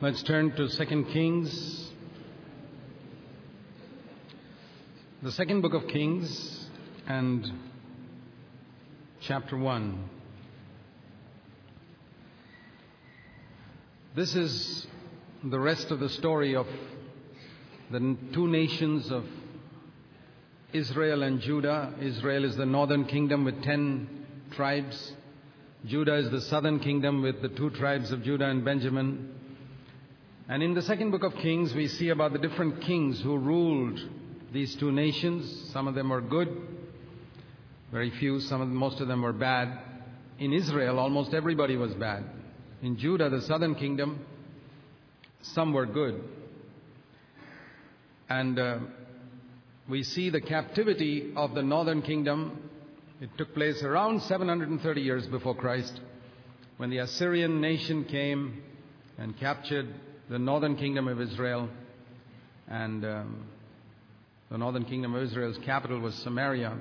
Let's turn to 2 Kings. The second book of Kings and chapter 1. This is the rest of the story of the two nations of Israel and Judah. Israel is the northern kingdom with 10 tribes. Judah is the southern kingdom with the 2 tribes of Judah and Benjamin. And in the second book of Kings, we see about the different kings who ruled these two nations. Some of them were good, very few. Most of them were bad. In Israel, almost everybody was bad. In Judah, the southern kingdom, some were good. And we see the captivity of the northern kingdom. It took place around 730 years before Christ, when the Assyrian nation came and captured the northern kingdom of Israel. And the northern kingdom of Israel's capital was Samaria.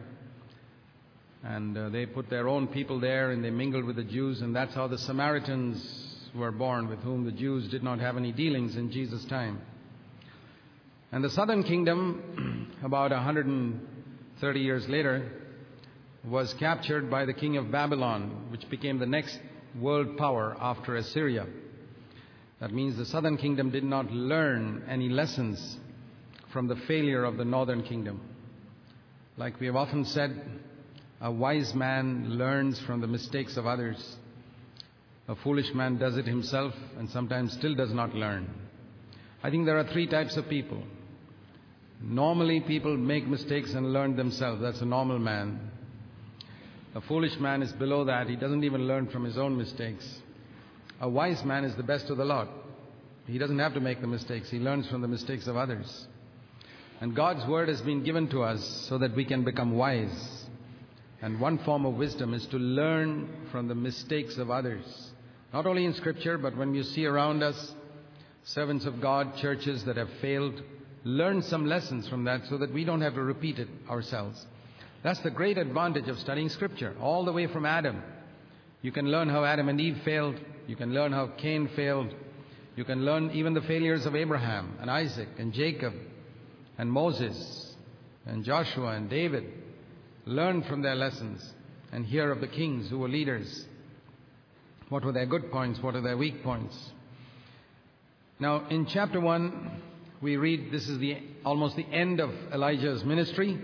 And they put their own people there, and they mingled with the Jews, and that's how the Samaritans were born, with whom the Jews did not have any dealings in Jesus' time. And the southern kingdom, about 130 years later, was captured by the king of Babylon, which became the next world power after Assyria. That means the southern kingdom did not learn any lessons from the failure of the northern kingdom. Like we have often said, a wise man learns from the mistakes of others. A foolish man does it himself and sometimes still does not learn. I think there are 3 types of people. Normally, people make mistakes and learn themselves. That's a normal man. A foolish man is below that. He doesn't even learn from his own mistakes. A wise man is the best of the lot. He doesn't have to make the mistakes. He learns from the mistakes of others. And God's word has been given to us so that we can become wise. And one form of wisdom is to learn from the mistakes of others. Not only in Scripture, but when you see around us servants of God, churches that have failed, learn some lessons from that so that we don't have to repeat it ourselves. That's the great advantage of studying Scripture, all the way from Adam. You can learn how Adam and Eve failed. You can learn how Cain failed. You can learn even the failures of Abraham and Isaac and Jacob and Moses and Joshua and David. Learn from their lessons and hear of the kings who were leaders. What were their good points? What are their weak points? Now, in chapter 1, we read this is almost the end of Elijah's ministry.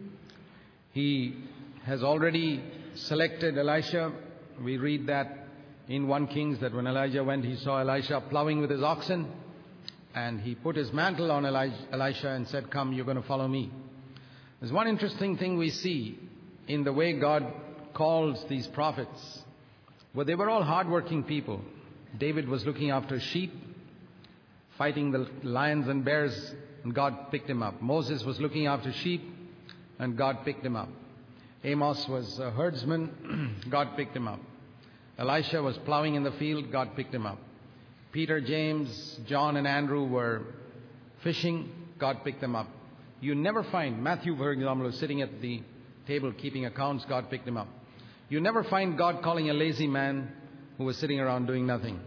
He has already selected Elisha. We read that in 1 Kings that when Elijah went, he saw Elisha plowing with his oxen, and he put his mantle on Elisha and said, "Come, you're going to follow me." There's one interesting thing we see in the way God calls these prophets. Well, they were all hardworking people. David was looking after sheep, fighting the lions and bears, and God picked him up. Moses was looking after sheep, and God picked him up. Amos was a herdsman. God picked him up. Elisha was plowing in the field. God picked him up. Peter, James, John, and Andrew were fishing. God picked them up. You never find Matthew, for example, was sitting at the table keeping accounts. God picked him up. You never find God calling a lazy man who was sitting around doing nothing.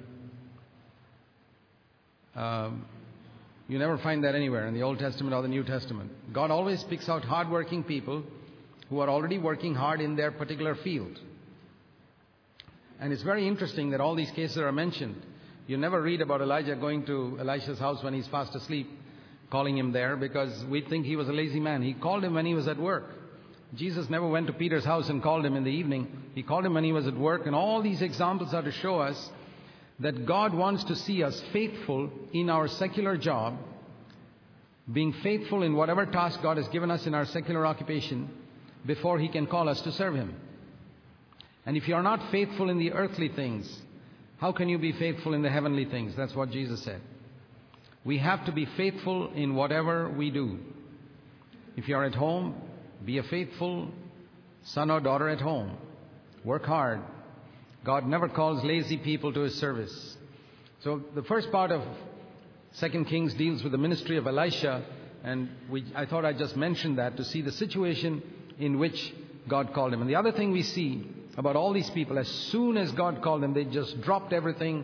You never find that anywhere in the Old Testament or the New Testament. God always picks out hardworking people who are already working hard in their particular field. And it's very interesting that all these cases are mentioned. You never read about Elijah going to Elisha's house when he's fast asleep, calling him there, because we think he was a lazy man. He called him when he was at work. Jesus never went to Peter's house and called him in the evening. He called him when he was at work. And all these examples are to show us that God wants to see us faithful in our secular job, being faithful in whatever task God has given us in our secular occupation before He can call us to serve Him. And if you are not faithful in the earthly things, how can you be faithful in the heavenly things? That's what Jesus said. We have to be faithful in whatever we do. If you are at home, be a faithful son or daughter at home. Work hard. God never calls lazy people to His service. So the first part of 2 Kings deals with the ministry of Elisha, and I thought I'd just mention that to see the situation in which God called him. And the other thing we see about all these people, as soon as God called them, they just dropped everything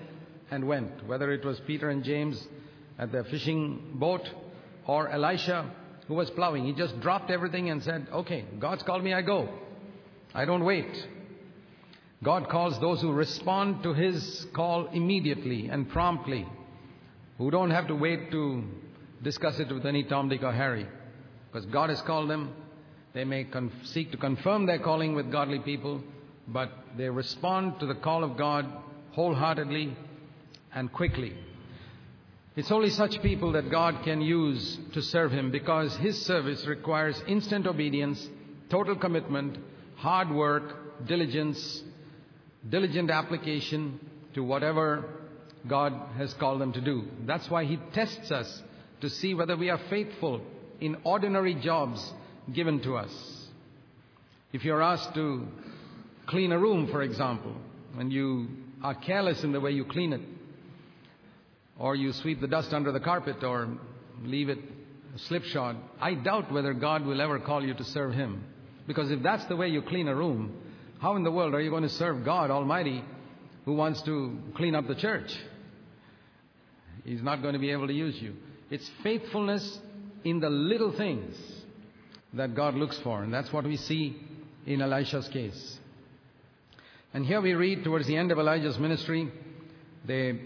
and went, whether it was Peter and James at their fishing boat or Elisha who was plowing. He just dropped everything and said, okay, God's called me, I go. I don't wait. God calls those who respond to His call immediately and promptly, who don't have to wait to discuss it with any Tom, Dick or Harry. Because God has called them. They may seek to confirm their calling with godly people, but they respond to the call of God wholeheartedly and quickly. It's only such people that God can use to serve Him, because His service requires instant obedience, total commitment, hard work, diligence, diligent application to whatever God has called them to do. That's why He tests us to see whether we are faithful in ordinary jobs given to us. If you're asked to clean a room, for example, and you are careless in the way you clean it, or you sweep the dust under the carpet or leave it slipshod, I doubt whether God will ever call you to serve Him. Because if that's the way you clean a room, how in the world are you going to serve God Almighty, who wants to clean up the church? He's not going to be able to use you. It's faithfulness in the little things that God looks for. And that's what we see in Elisha's case. And here we read towards the end of Elijah's ministry, the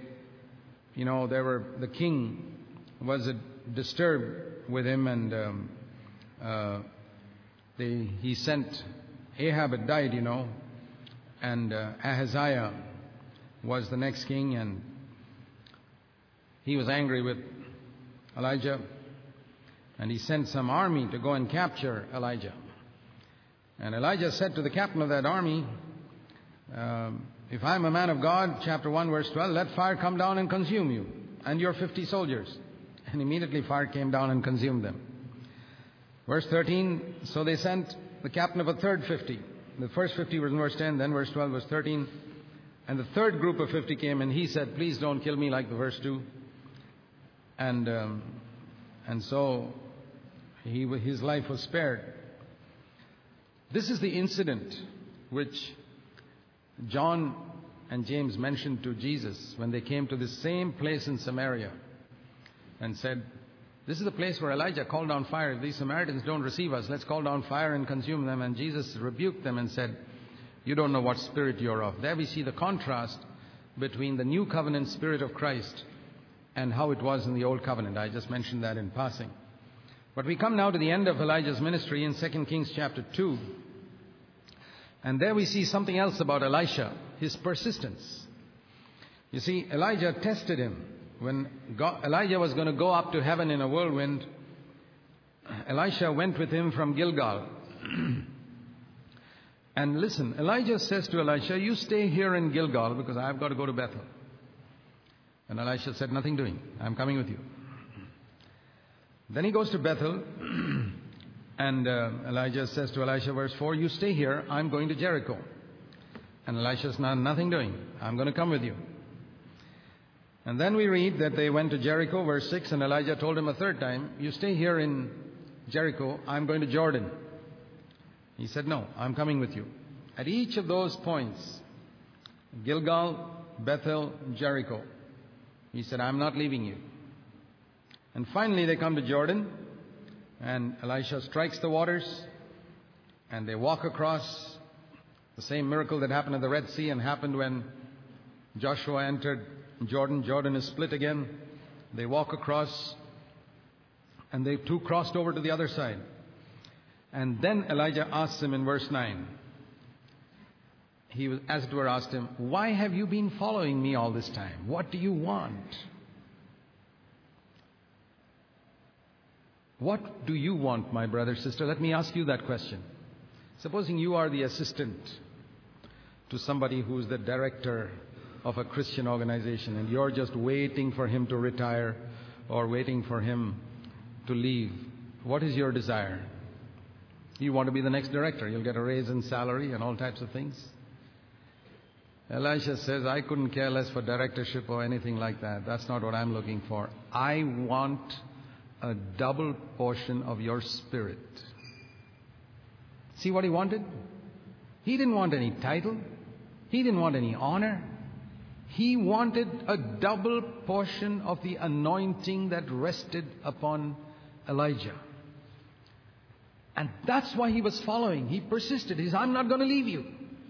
king was disturbed with him, and he sent, Ahab had died, and Ahaziah was the next king, and he was angry with Elijah, and he sent some army to go and capture Elijah. And Elijah said to the captain of that army, if I'm a man of God, chapter 1, verse 12, let fire come down and consume you and your 50 soldiers. And immediately fire came down and consumed them. Verse 13, so they sent the captain of a third 50. The first 50 was in verse 10, then verse 12, verse 13. And the third group of 50 came, and he said, please don't kill me like the verse 2. And so his life was spared. This is the incident which John and James mentioned to Jesus when they came to this same place in Samaria and said, this is the place where Elijah called down fire. If these Samaritans don't receive us, let's call down fire and consume them. And Jesus rebuked them and said, you don't know what spirit you're of. There we see the contrast between the new covenant spirit of Christ and how it was in the old covenant. I just mentioned that in passing. But we come now to the end of Elijah's ministry in 2 Kings chapter 2. And there we see something else about Elisha, his persistence. You see, Elijah tested him. When Elijah was going to go up to heaven in a whirlwind, Elisha went with him from Gilgal. And listen, Elijah says to Elisha, you stay here in Gilgal because I've got to go to Bethel. And Elisha said, nothing doing. I'm coming with you. Then he goes to Bethel, and Elijah says to Elisha, verse 4, you stay here, I'm going to Jericho. And Elisha says, nothing doing. I'm going to come with you. And then we read that they went to Jericho, verse 6, and Elijah told him a third time, you stay here in Jericho, I'm going to Jordan. He said, no, I'm coming with you. At each of those points, Gilgal, Bethel, Jericho, he said, I'm not leaving you. And finally they come to Jordan, and Elisha strikes the waters, and they walk across. The same miracle that happened at the Red Sea and happened when Joshua entered Jordan. Jordan is split again. They walk across, and they too crossed over to the other side. And then Elijah asks him in verse 9, he was, as it were, asked him, why have you been following me all this time? What do you want? What do you want, my brother, sister? Let me ask you that question. Supposing you are the assistant to somebody who's the director of a Christian organization, and you're just waiting for him to retire or waiting for him to leave. What is your desire? You want to be the next director. You'll get a raise in salary and all types of things. Elisha says, I couldn't care less for directorship or anything like that. That's not what I'm looking for. I want a double portion of your spirit. See what he wanted? He didn't want any title. He didn't want any honor. He wanted a double portion of the anointing that rested upon Elijah. And that's why he was following. He persisted. He said, I'm not going to leave you.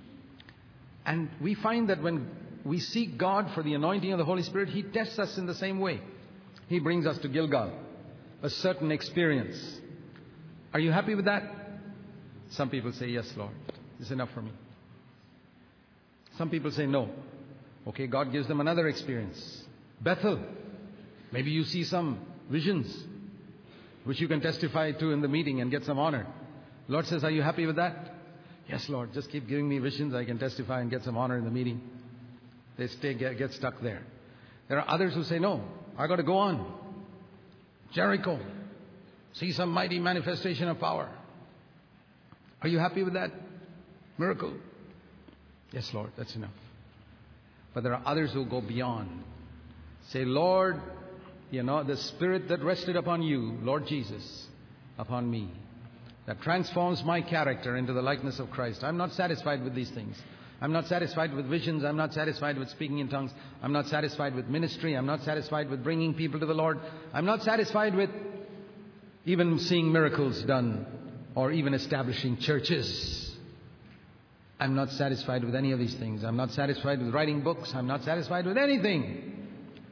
And we find that when we seek God for the anointing of the Holy Spirit, He tests us in the same way. He brings us to Gilgal, a certain experience. Are you happy with that? Some people say, yes, Lord, it's enough for me. Some people say no. Okay, God gives them another experience. Bethel. Maybe you see some visions which you can testify to in the meeting and get some honor. Lord says, are you happy with that? Yes, Lord, just keep giving me visions. I can testify and get some honor in the meeting. They get stuck there. There are others who say, no, I got to go on. Jericho. See some mighty manifestation of power. Are you happy with that miracle? Yes, Lord, that's enough. But there are others who go beyond. Say, Lord, the Spirit that rested upon you, Lord Jesus, upon me, that transforms my character into the likeness of Christ. I'm not satisfied with these things. I'm not satisfied with visions. I'm not satisfied with speaking in tongues. I'm not satisfied with ministry. I'm not satisfied with bringing people to the Lord. I'm not satisfied with even seeing miracles done or even establishing churches. I'm not satisfied with any of these things. I'm not satisfied with writing books. I'm not satisfied with anything.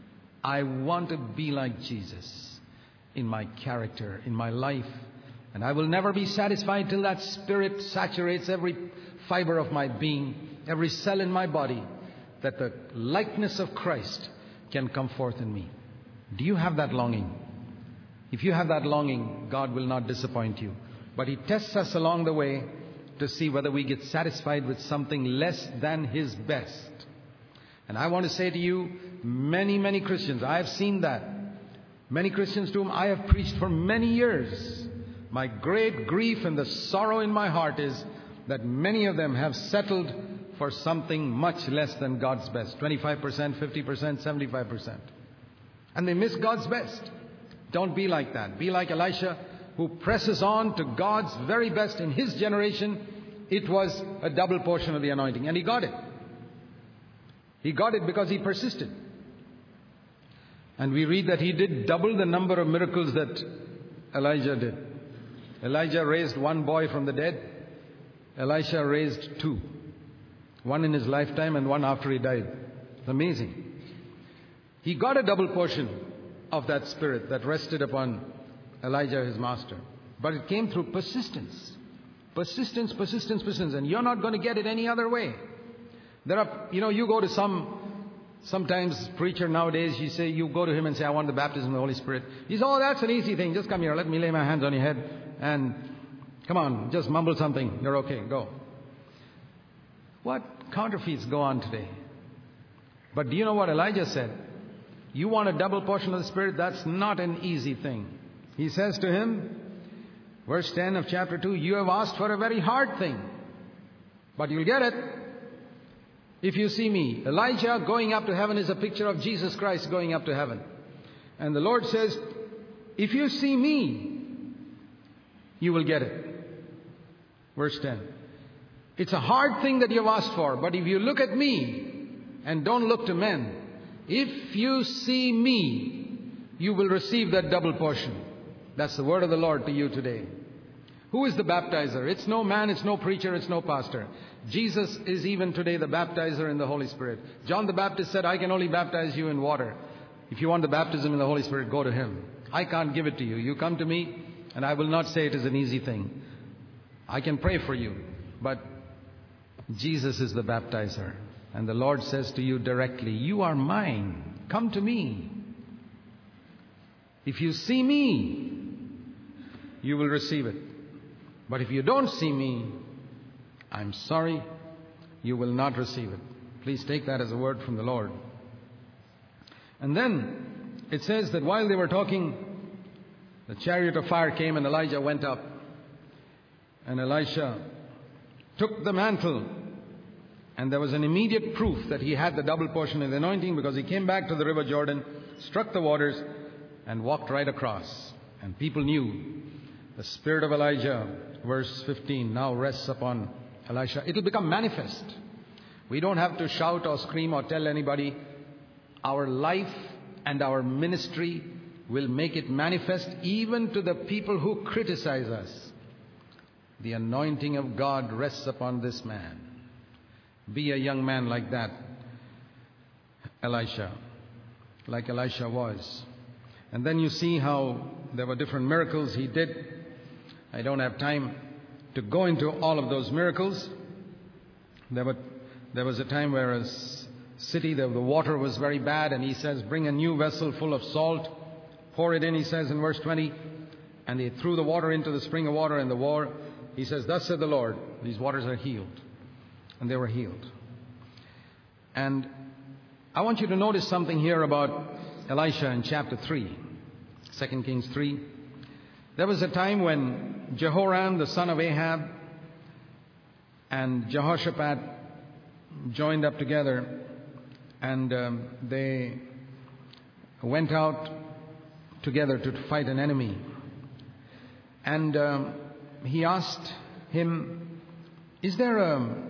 I want to be like Jesus in my character, in my life. And I will never be satisfied till that Spirit saturates every fiber of my being, every cell in my body, that the likeness of Christ can come forth in me. Do you have that longing? If you have that longing, God will not disappoint you. But He tests us along the way to see whether we get satisfied with something less than His best. And I want to say to you, many, many Christians, I have seen that. Many Christians to whom I have preached for many years. My great grief and the sorrow in my heart is that many of them have settled for something much less than God's best. 25%, 50%, 75%. And they miss God's best. Don't be like that. Be like Elisha, who presses on to God's very best in his generation. It was a double portion of the anointing. And he got it. He got it because he persisted. And we read that he did double the number of miracles that Elijah did. Elijah raised one boy from the dead. Elisha raised two. One in his lifetime and one after he died. It's amazing. He got a double portion of that Spirit that rested upon Elijah, his master. But it came through persistence. Persistence, persistence, persistence. And you're not going to get it any other way. There are, you go to sometimes preacher nowadays, you go to him and say, I want the baptism of the Holy Spirit. He says, oh, that's an easy thing. Just come here. Let me lay my hands on your head. And come on, just mumble something. You're okay. Go. What counterfeits go on today? But do you know what Elijah said? You want a double portion of the Spirit? That's not an easy thing. He says to him, verse 10 of chapter 2, you have asked for a very hard thing, but you'll get it. If you see me, Elijah going up to heaven is a picture of Jesus Christ going up to heaven. And the Lord says, if you see me, you will get it. Verse 10. It's a hard thing that you've asked for, but if you look at me and don't look to men, if you see me, you will receive that double portion. That's the word of the Lord to you today. Who is the baptizer? It's no man, it's no preacher, it's no pastor. Jesus is even today the baptizer in the Holy Spirit. John the Baptist said, I can only baptize you in water. If you want the baptism in the Holy Spirit, go to Him. I can't give it to you. You come to me, and I will not say it is an easy thing. I can pray for you, but Jesus is the baptizer. And the Lord says to you directly, you are mine. Come to me. If you see me, you will receive it. But if you don't see me, I'm sorry, you will not receive it. Please take that as a word from the Lord. And then it says that while they were talking, the chariot of fire came and Elijah went up. And Elisha took the mantle. And there was an immediate proof that he had the double portion of the anointing, because he came back to the river Jordan, struck the waters, and walked right across. And people knew the spirit of Elijah, verse 15, now rests upon Elisha. It will become manifest We don't have to shout or scream or tell anybody. Our life and our ministry will make it manifest even to the people who criticize us. The anointing of God rests upon this man. Be a young man like that, Elisha, like Elisha was. And then you see how there were different miracles he did. I don't have time to go into all of those miracles. There was a time where a city, the water was very bad, and he says, bring a new vessel full of salt, pour it in, he says in verse 20, and they threw the water into the spring of water, and he says, thus said the Lord, these waters are healed. And they were healed. And I want you to notice something here about Elisha in chapter 3, 2 Kings 3. There was a time when Jehoram, the son of Ahab, and Jehoshaphat joined up together, and they went out together to fight an enemy. And he asked him, is there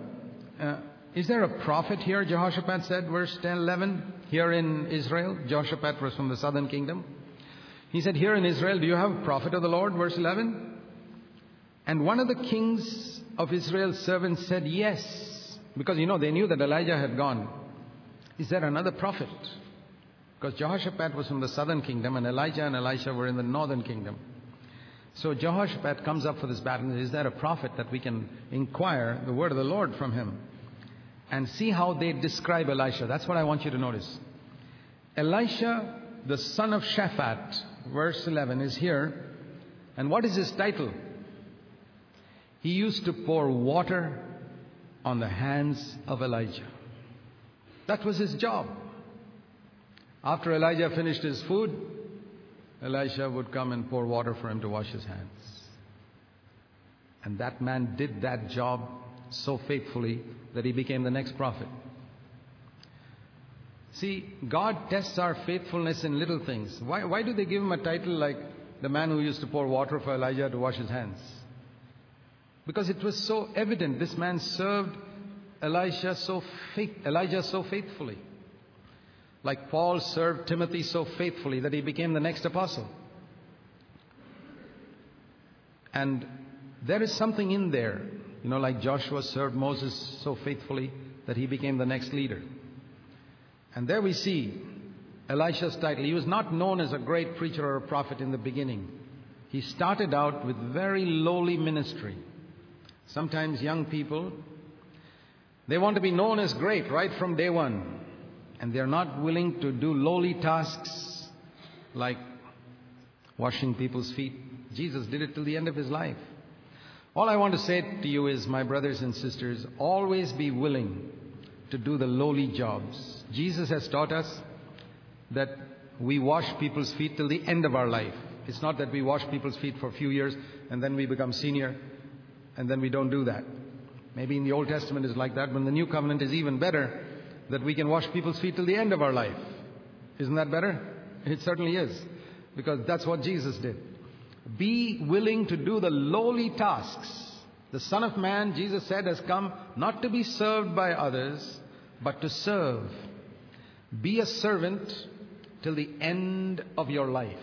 a prophet here? Jehoshaphat said, verse 10, 11, here in Israel. Jehoshaphat was from the southern kingdom. He said, here in Israel, do you have a prophet of the Lord? Verse 11. And one of the kings of Israel's servants said, yes. Because, they knew that Elijah had gone. Is there another prophet? Because Jehoshaphat was from the southern kingdom, and Elijah and Elisha were in the northern kingdom. So Jehoshaphat comes up for this battle. Is there a prophet that we can inquire the word of the Lord from him? And see how they describe Elisha. That's what I want you to notice. Elisha, the son of Shaphat, verse 11, is here. And what is his title? He used to pour water on the hands of Elijah. That was his job. After Elijah finished his food, Elisha would come and pour water for him to wash his hands. And that man did that job so faithfully that he became the next prophet. See, God tests our faithfulness in little things. Why do they give him a title like the man who used to pour water for Elijah to wash his hands? Because it was so evident this man served Elijah so faithfully. Like Paul served Timothy so faithfully that he became the next apostle. And there is something in there, like Joshua served Moses so faithfully that he became the next leader. And there we see Elisha's title. He was not known as a great preacher or a prophet in the beginning. He started out with very lowly ministry. Sometimes young people, they want to be known as great right from day one. And they're not willing to do lowly tasks like washing people's feet. Jesus did it till the end of his life. All I want to say to you is, my brothers and sisters, always be willing to do the lowly jobs. Jesus has taught us that we wash people's feet till the end of our life. It's not that we wash people's feet for a few years and then we become senior and then we don't do that. Maybe in the Old Testament it's like that, but in the New Covenant is even better, that we can wash people's feet till the end of our life. Isn't that better? It certainly is, because that's what Jesus did. Be willing to do the lowly tasks. The Son of Man, Jesus said, has come not to be served by others, but to serve. Be a servant till the end of your life.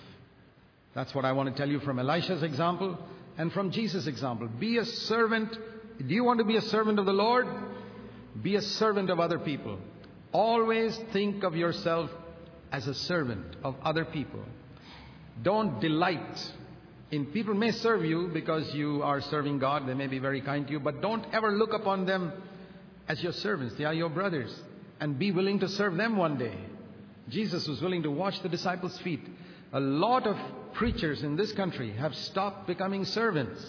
That's what I want to tell you from Elisha's example and from Jesus' example. Be a servant. Do you want to be a servant of the Lord? Be a servant of other people. Always think of yourself as a servant of other people. Don't delight in people. May serve you because you are serving God. They may be very kind to you, but don't ever look upon them as your servants. They are your brothers, and be willing to serve them one day. Jesus was willing to wash the disciples' feet. A lot of preachers in this country have stopped becoming servants.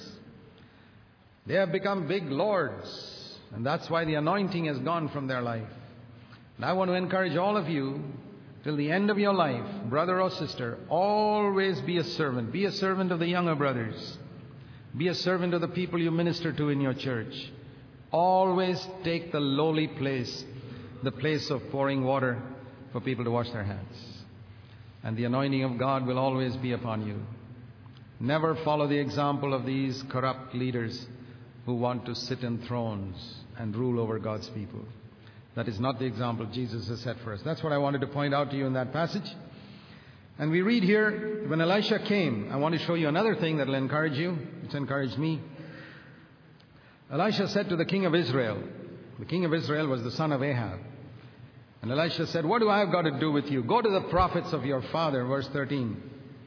They have become big lords. And that's why the anointing has gone from their life. And I want to encourage all of you, till the end of your life, brother or sister, always be a servant. Be a servant of the younger brothers. Be a servant of the people you minister to in your church. Always take the lowly place, the place of pouring water for people to wash their hands. And the anointing of God will always be upon you. Never follow the example of these corrupt leaders who want to sit in thrones. and rule over God's people. That is not the example Jesus has set for us. That's what I wanted to point out to you in that passage. And we read here, when Elisha came, I want to show you another thing that will encourage you. It's encouraged me. Elisha said to the king of Israel, the king of Israel was the son of Ahab. And Elisha said, what do I have got to do with you? Go to the prophets of your father, verse 13.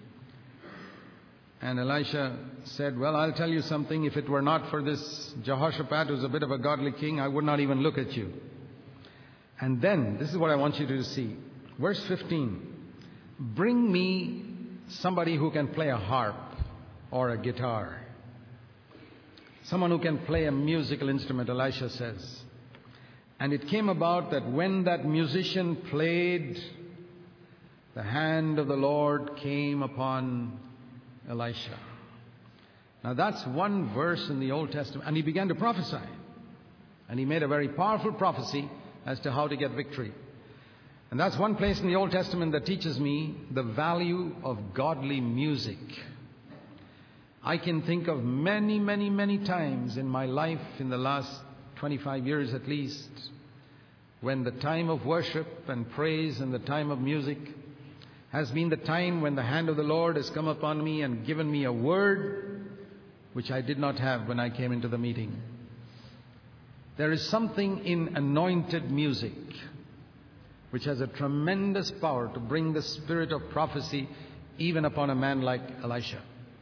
And Elisha said, well, I'll tell you something. If it were not for this Jehoshaphat, who's a bit of a godly king, I would not even look at you. And then, this is what I want you to see. Verse 15. Bring me somebody who can play a harp or a guitar. Someone who can play a musical instrument, Elisha says. And it came about that when that musician played, the hand of the Lord came upon Elisha. Now that's one verse in the Old Testament. And he began to prophesy. And he made a very powerful prophecy as to how to get victory. And that's one place in the Old Testament that teaches me the value of godly music. I can think of many, many, many times in my life, in the last 25 years at least, when the time of worship and praise and the time of music has been the time when the hand of the Lord has come upon me and given me a word which I did not have when I came into the meeting. There is something in anointed music which has a tremendous power to bring the spirit of prophecy even upon a man like Elisha.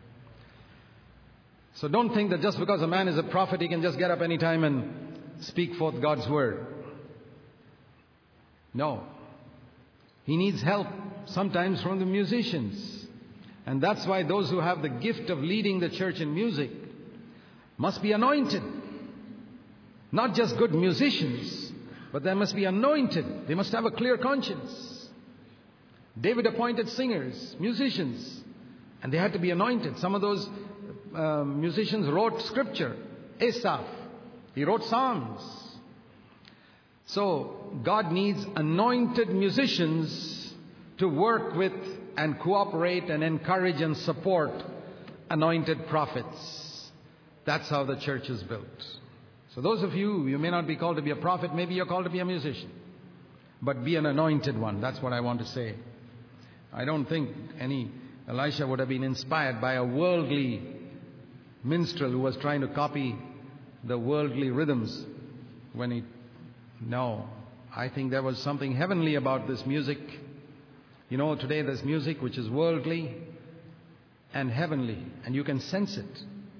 So don't think that just because a man is a prophet, he can just get up any time and speak forth God's word. No. He needs help sometimes from the musicians. And that's why those who have the gift of leading the church in music must be anointed. Not just good musicians, but they must be anointed. They must have a clear conscience. David appointed singers, musicians, and they had to be anointed. Some of those musicians wrote scripture. Asaph, he wrote psalms. So God needs anointed musicians to work with and cooperate and encourage and support anointed prophets. That's how the church is built. So those of you, you may not be called to be a prophet, maybe you're called to be a musician. But be an anointed one. That's what I want to say. I don't think Elisha would have been inspired by a worldly minstrel who was trying to copy the worldly rhythms No. I think there was something heavenly about this music. You know, today there's music which is worldly and heavenly, and you can sense it.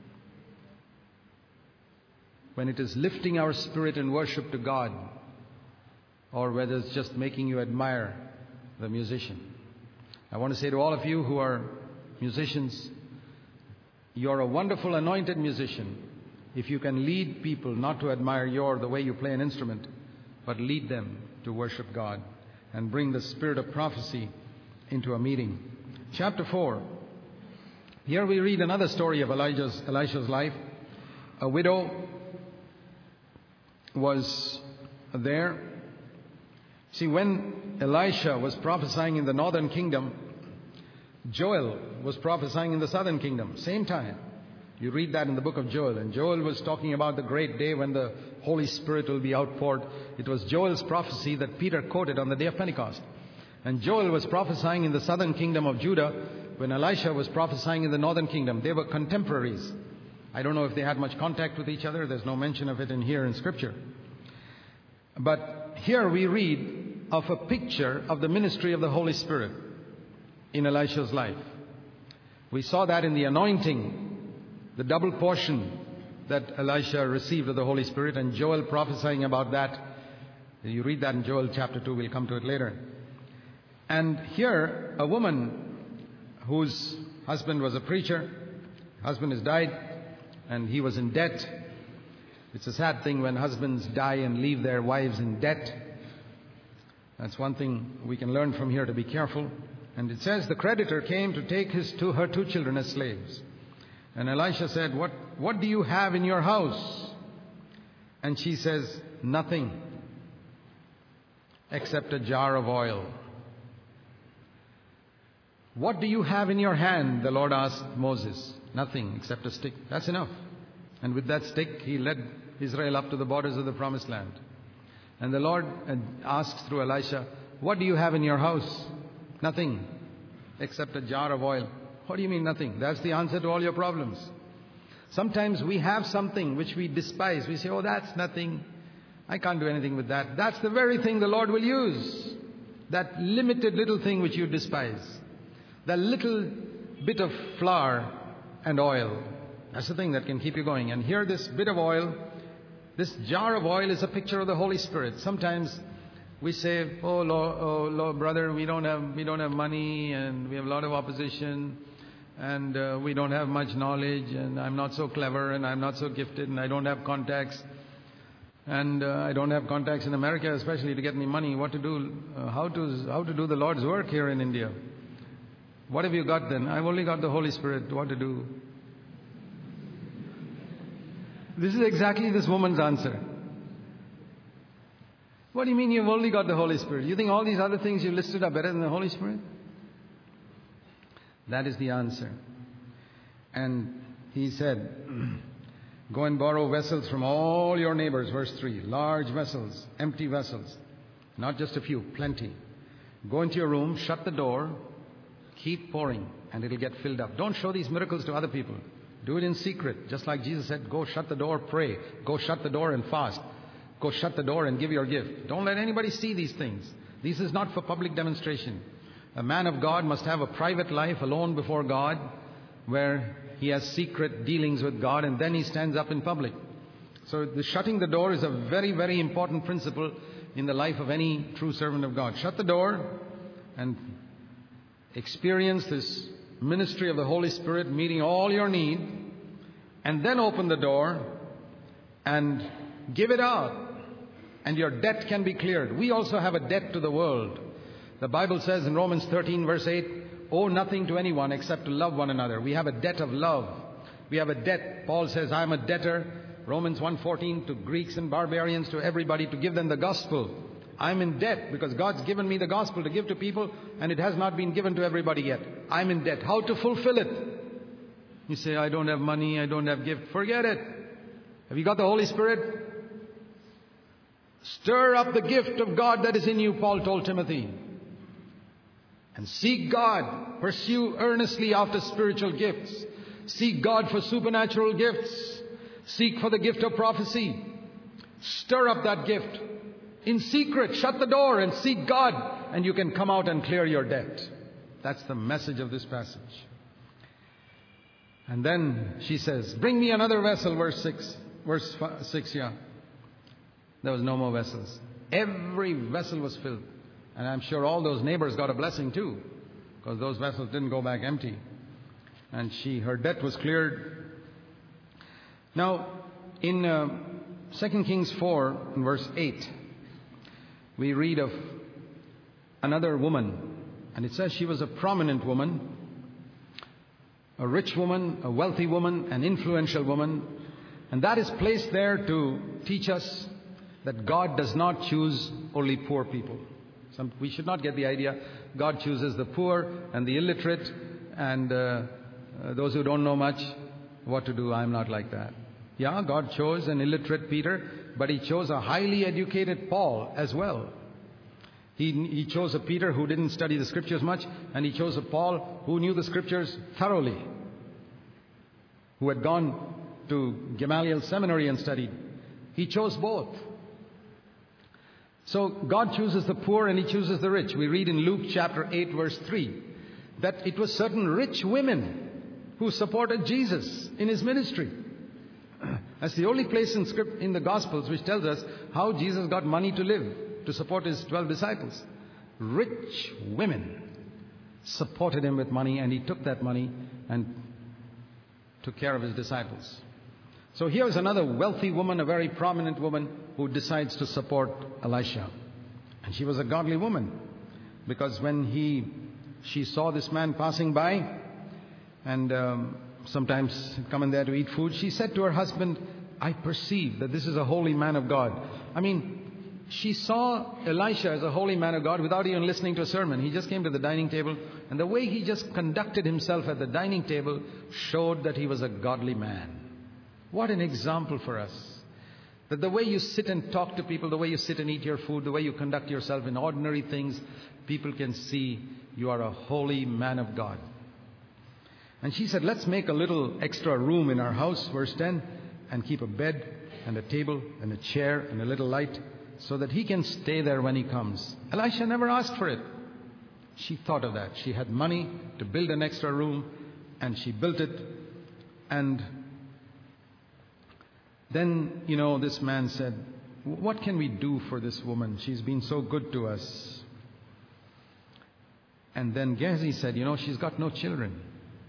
When it is lifting our spirit in worship to God, or whether it's just making you admire the musician. I want to say to all of you who are musicians, you're a wonderful anointed musician if you can lead people not to admire the way you play an instrument, but lead them to worship God and bring the spirit of prophecy into a meeting. Chapter 4. Here we read another story of Elisha's life. A widow was there. See, when Elisha was prophesying in the northern kingdom, Joel was prophesying in the southern kingdom, same time. You read that in the book of Joel. And Joel was talking about the great day when the Holy Spirit will be outpoured. It was Joel's prophecy that Peter quoted on the day of Pentecost. And Joel was prophesying in the southern kingdom of Judah when Elisha was prophesying in the northern kingdom. They were contemporaries. I don't know if they had much contact with each other. There's no mention of it here in Scripture. But here we read of a picture of the ministry of the Holy Spirit in Elisha's life. We saw that in the anointing, the double portion that Elisha received of the Holy Spirit, and Joel prophesying about that. You read that in Joel chapter 2. We'll come to it later. And here, a woman whose husband was a preacher. Husband has died, and he was in debt. It's a sad thing when husbands die and leave their wives in debt. That's one thing we can learn from here, to be careful. And it says the creditor came to take her two children as slaves. And Elisha said, What do you have in your house? And she says, nothing except a jar of oil. What do you have in your hand? The Lord asked Moses. Nothing except a stick. That's enough. And with that stick, he led Israel up to the borders of the promised land. And the Lord asks through Elisha, what do you have in your house? Nothing, except a jar of oil. What do you mean nothing? That's the answer to all your problems. Sometimes we have something which we despise. We say, oh, that's nothing. I can't do anything with that. That's the very thing the Lord will use. That limited little thing which you despise. That little bit of flour and oil. That's the thing that can keep you going. And here this bit of oil, this jar of oil is a picture of the Holy Spirit. Sometimes we say, oh Lord, brother, we don't have money, and we have a lot of opposition, and we don't have much knowledge, and I'm not so clever, and I'm not so gifted, and I don't have contacts. And I don't have contacts in America, especially to get me money. What to do? How to do the Lord's work here in India? What have you got then? I've only got the Holy Spirit. What to do? This is exactly this woman's answer. What do you mean you've only got the Holy Spirit? You think all these other things you listed are better than the Holy Spirit? That is the answer. And he said, go and borrow vessels from all your neighbors, verse 3. Large vessels, empty vessels. Not just a few, plenty. Go into your room, shut the door, keep pouring, and it'll get filled up. Don't show these miracles to other people. Do it in secret. Just like Jesus said, go shut the door, pray. Go shut the door and fast. Go shut the door and give your gift. Don't let anybody see these things. This is not for public demonstration. A man of God must have a private life alone before God, where he has secret dealings with God, and then he stands up in public. So the shutting the door is a very, very important principle in the life of any true servant of God. Shut the door and experience this ministry of the Holy Spirit meeting all your need, and then open the door and give it out, and your debt can be cleared. We also have a debt to the world. The Bible says in Romans 13 verse 8, owe nothing to anyone except to love one another. We have a debt of love. We have a debt. Paul says, I am a debtor, Romans 1:14, to Greeks and barbarians, to everybody, to give them the gospel. I'm in debt because God's given me the gospel to give to people, and it has not been given to everybody yet. I'm in debt. How to fulfill it? You say, I don't have money, I don't have gift. Forget it. Have you got the Holy Spirit? Stir up the gift of God that is in you, Paul told Timothy. And seek God. Pursue earnestly after spiritual gifts. Seek God for supernatural gifts. Seek for the gift of prophecy. Stir up that gift. In secret, shut the door and seek God, and you can come out and clear your debt. That's the message of this passage. And then she says, bring me another vessel, verse 6, yeah. There was no more vessels. Every vessel was filled. And I'm sure all those neighbors got a blessing too, because those vessels didn't go back empty. And her debt was cleared. Now, in 2 Kings 4, in verse 8, we read of another woman. And it says she was a prominent woman, a rich woman, a wealthy woman, an influential woman. And that is placed there to teach us that God does not choose only poor people. We should not get the idea God chooses the poor and the illiterate and those who don't know much what to do. I'm not like that. Yeah, God chose an illiterate Peter, but He chose a highly educated Paul as well. He chose a Peter who didn't study the Scriptures much, and He chose a Paul who knew the Scriptures thoroughly, who had gone to Gamaliel Seminary and studied. He chose both. So God chooses the poor and He chooses the rich. We read in Luke chapter 8 verse 3 that it was certain rich women who supported Jesus in His ministry. That's the only place in the Gospels which tells us how Jesus got money to live, to support His 12 disciples. Rich women supported Him with money, and He took that money and took care of His disciples. So here's another wealthy woman, a very prominent woman, who decides to support Elisha. And she was a godly woman, because when she saw this man passing by and sometimes coming there to eat food, she said to her husband, I perceive that this is a holy man of God. I mean, she saw Elisha as a holy man of God without even listening to a sermon. He just came to the dining table, and the way he just conducted himself at the dining table showed that he was a godly man. What an example for us. That the way you sit and talk to people, the way you sit and eat your food, the way you conduct yourself in ordinary things, people can see you are a holy man of God. And she said, let's make a little extra room in our house, verse 10, and keep a bed and a table and a chair and a little light so that he can stay there when he comes. Elisha never asked for it. She thought of that. She had money to build an extra room, and she built it. And then, this man said, what can we do for this woman? She's been so good to us. And then Gehazi said, she's got no children.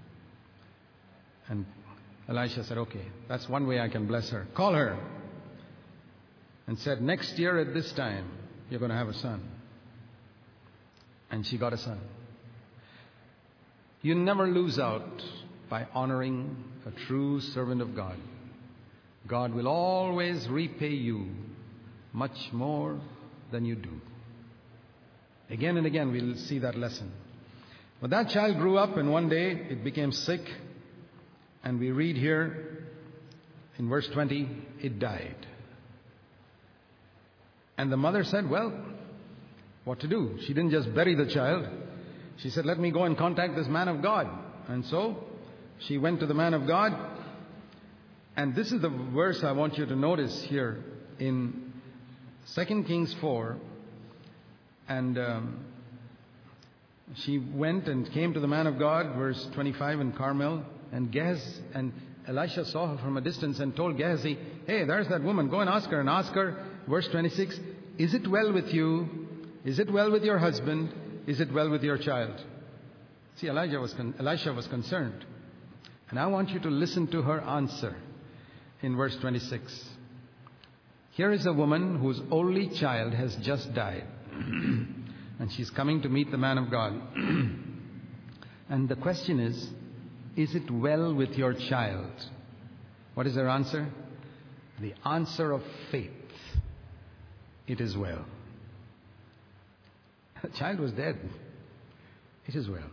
And Elisha said, okay, that's one way I can bless her. Call her. And said, next year at this time, you're going to have a son. And she got a son. You never lose out by honoring a true servant of God. God will always repay you much more than you do. Again and again we'll see that lesson. But that child grew up, and one day it became sick. And we read here in verse 20, it died. And the mother said, well, what to do? She didn't just bury the child. She said, let me go and contact this man of God. And so she went to the man of God. And this is the verse I want you to notice here in 2 Kings 4. And she went and came to the man of God, verse 25 in Carmel. And Elisha saw her from a distance and told Gehazi, hey, there's that woman. Go and ask her. And ask her, verse 26, is it well with you? Is it well with your husband? Is it well with your child? See, Elisha was concerned. And I want you to listen to her answer in verse 26. Here is a woman whose only child has just died. And she's coming to meet the man of God. And the question is it well with your child? What is her answer? The answer of faith. It is well. The child was dead. It is well.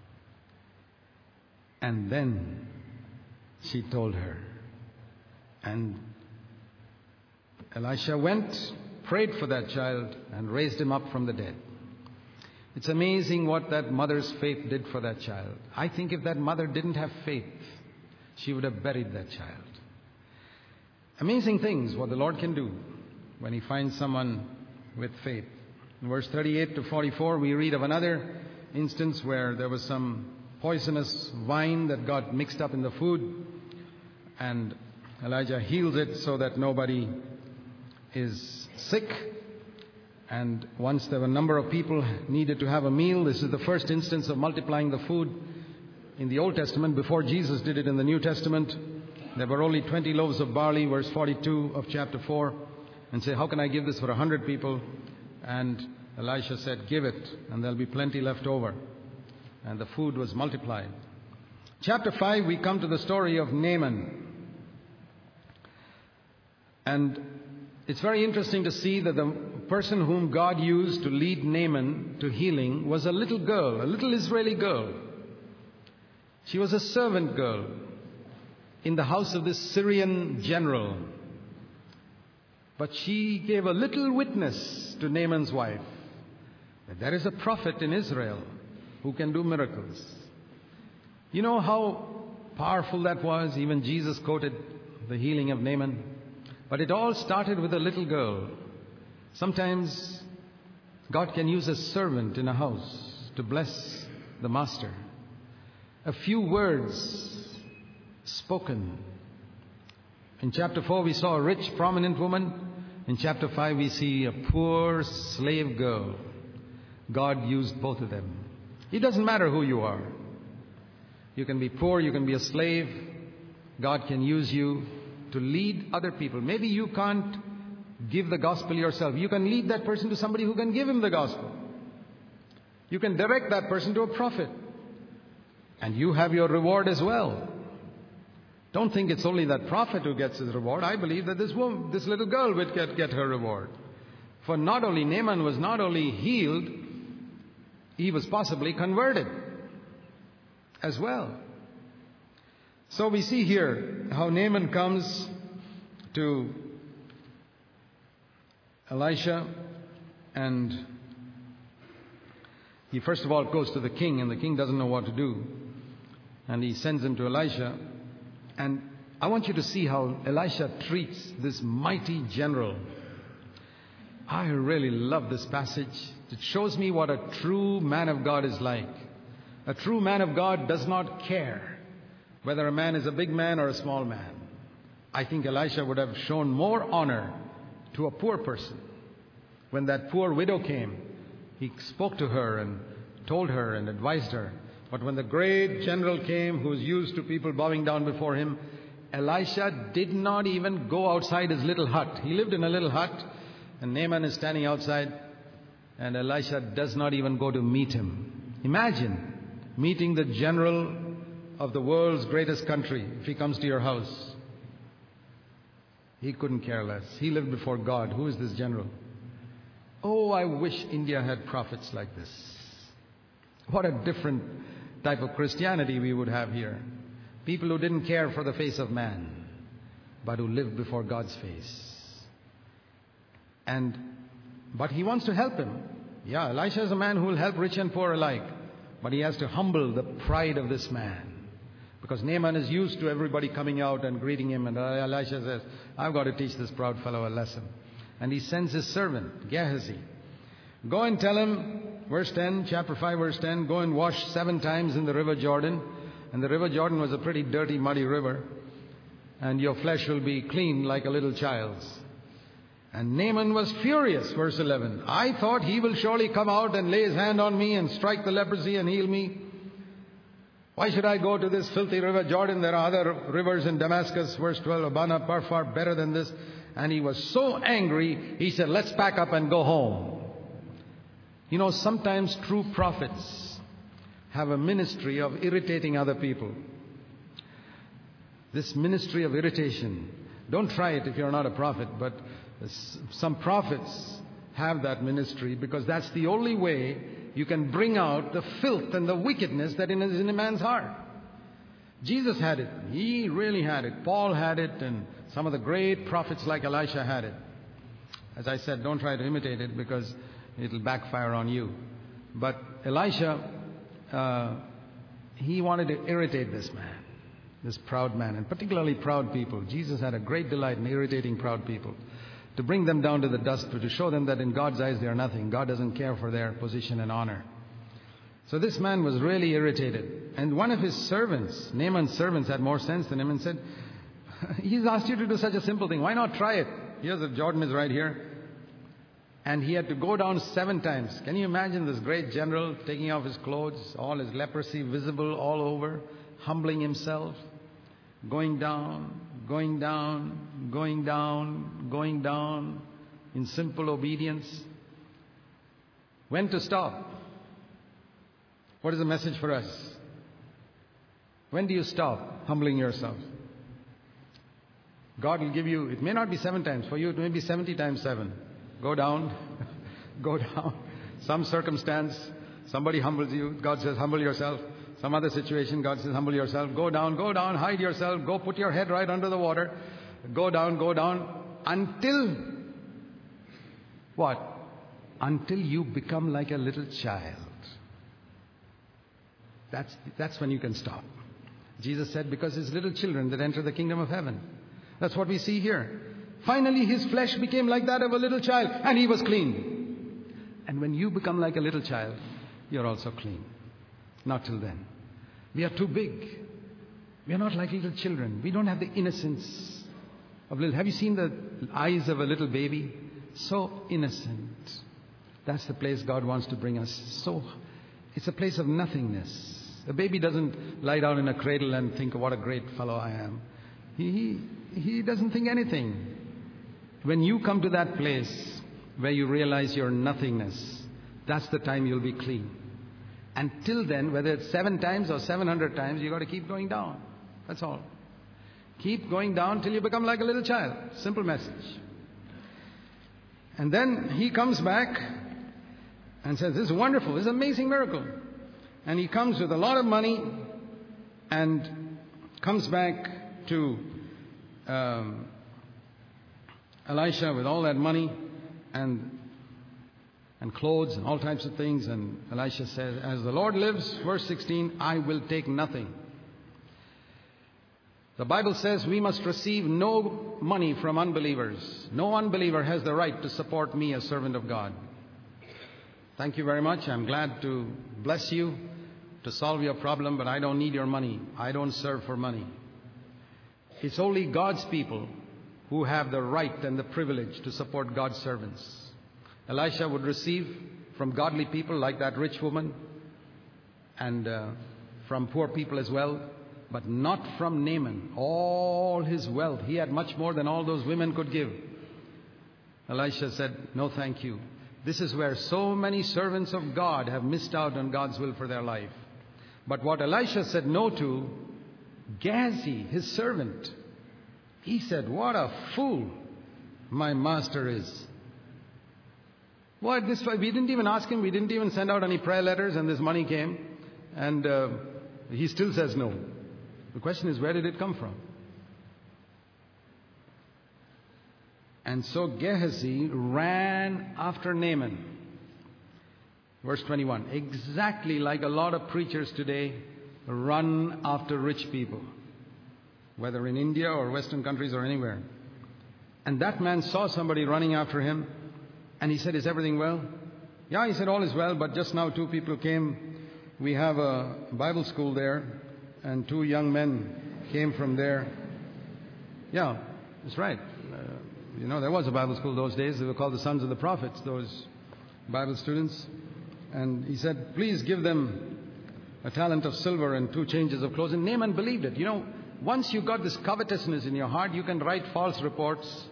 And then she told her. And Elisha went, prayed for that child, and raised him up from the dead. It's amazing what that mother's faith did for that child. I think if that mother didn't have faith, she would have buried that child. Amazing things what the Lord can do when He finds someone with faith. In verse 38 to 44, we read of another instance where there was some poisonous wine that got mixed up in the food, and Elijah heals it so that nobody is sick. And once there were a number of people needed to have a meal, this is the first instance of multiplying the food in the Old Testament before Jesus did it in the New Testament. There were only 20 loaves of barley, verse 42 of chapter 4. And say, how can I give this for 100 people? And Elisha said, give it, and there'll be plenty left over. And the food was multiplied. Chapter 5, we come to the story of Naaman. And it's very interesting to see that the person whom God used to lead Naaman to healing was a little girl, a little Israeli girl. She was a servant girl in the house of this Syrian general. But she gave a little witness to Naaman's wife that there is a prophet in Israel who can do miracles. You know how powerful that was? Even Jesus quoted the healing of Naaman. But it all started with a little girl. Sometimes God can use a servant in a house to bless the master. A few words spoken. In chapter 4 we saw a rich, prominent woman. In chapter 5 we see a poor slave girl. God used both of them. It doesn't matter who you are. You can be poor, you can be a slave. God can use you to lead other people. Maybe you can't give the gospel yourself. You can lead that person to somebody who can give him the gospel. You can direct that person to a prophet. And you have your reward as well. Don't think it's only that prophet who gets his reward. I believe that this little girl would get her reward. For not only Naaman was not only healed, he was possibly converted as well. So we see here how Naaman comes to Elisha, and he first of all goes to the king, and the king doesn't know what to do. And he sends him to Elisha. And I want you to see how Elisha treats this mighty general. I really love this passage. It shows me what a true man of God is like. A true man of God does not care whether a man is a big man or a small man. I think Elisha would have shown more honor to a poor person. When that poor widow came, he spoke to her and told her and advised her. But when the great general came, who was used to people bowing down before him, Elisha did not even go outside his little hut. He lived in a little hut, and Naaman is standing outside, and Elisha does not even go to meet him. Imagine meeting the general of the world's greatest country if he comes to your house. He couldn't care less. He lived before God. Who is this general? Oh, I wish India had prophets like this. What a different type of Christianity we would have here. People who didn't care for the face of man, but who lived before God's face. But he wants to help him. Yeah, Elisha is a man who will help rich and poor alike. But he has to humble the pride of this man. Because Naaman is used to everybody coming out and greeting him. And Elisha says, I've got to teach this proud fellow a lesson. And he sends his servant, Gehazi. Go and tell him, verse 10, chapter 5, verse 10, go and wash 7 times in the river Jordan. And the river Jordan was a pretty dirty, muddy river. And your flesh will be clean like a little child's. And Naaman was furious, verse 11. I thought he will surely come out and lay his hand on me and strike the leprosy and heal me. Why should I go to this filthy river Jordan? There are other rivers in Damascus, verse 12, Abana, far better than this. And he was so angry, he said, let's pack up and go home. You know, sometimes true prophets have a ministry of irritating other people. This ministry of irritation. Don't try it if you're not a prophet, but some prophets have that ministry because that's the only way you can bring out the filth and the wickedness that is in a man's heart. Jesus had it. He really had it. Paul had it, and some of the great prophets like Elisha had it. As I said, don't try to imitate it because it'll backfire on you. But Elisha, he wanted to irritate this man, this proud man, and particularly proud people. Jesus had a great delight in irritating proud people, to bring them down to the dust, to show them that in God's eyes they are nothing. God doesn't care for their position and honor. So this man was really irritated. And one of his servants, Naaman's servants, had more sense than him and said, he's asked you to do such a simple thing. Why not try it? Here's the Jordan is right here. And he had to go down 7 times. Can you imagine this great general taking off his clothes, all his leprosy visible all over, humbling himself, going down, going down, going down, going down in simple obedience? When to stop? What is the message for us? When do you stop humbling yourself? God will give you, it may not be 7 times. For you, it may be 70 times 7. Go down, go down. Some circumstance, somebody humbles you. God says, humble yourself. Some other situation, God says, humble yourself. Go down, hide yourself. Go put your head right under the water. Go down, until what? Until you become like a little child. That's when you can stop. Jesus said, because it's little children that enter the kingdom of heaven. That's what we see here. Finally, his flesh became like that of a little child, and he was clean. And when you become like a little child, you're also clean. Not till then. We are too big. We are not like little children. We don't have the innocence of little. Have you seen the eyes of a little baby? So innocent. That's the place God wants to bring us. So it's a place of nothingness. A baby doesn't lie down in a cradle and think, what a great fellow I am. He doesn't think anything. When you come to that place where you realize your nothingness, that's the time you'll be clean. Until then, whether it's 7 times or 700 times, you've got to keep going down. That's all. Keep going down till you become like a little child. Simple message. And then he comes back and says, this is wonderful. This is an amazing miracle. And he comes with a lot of money and comes back to Elisha with all that money. and clothes and all types of things. And Elisha says, as the Lord lives, verse 16, I will take nothing. The Bible says we must receive no money from unbelievers. No unbeliever has the right to support me as servant of God. Thank you very much. I'm glad to bless you, to solve your problem, but I don't need your money. I don't serve for money. It's only God's people who have the right and the privilege to support God's servants. Elisha would receive from godly people like that rich woman, and from poor people as well, but not from Naaman. All his wealth, he had much more than all those women could give. Elisha said, no thank you. This is where so many servants of God have missed out on God's will for their life. But what Elisha said no to, Gehazi, his servant, he said, what a fool my master is. What, this, we didn't even ask him, we didn't even send out any prayer letters, and this money came, and he still says no. The question is, where did it come from? And so Gehazi ran after Naaman. Verse 21, exactly like a lot of preachers today run after rich people, whether in India or Western countries or anywhere. And that man saw somebody running after him, and he said, is everything well? Yeah, he said, all is well, but just now 2 people came. We have a Bible school there, and 2 young men came from there. Yeah, that's right. There was a Bible school those days. They were called the Sons of the Prophets, those Bible students. And he said, please give them a talent of silver and 2 changes of clothes. And Naaman believed it. Once you've got this covetousness in your heart, you can write false reports.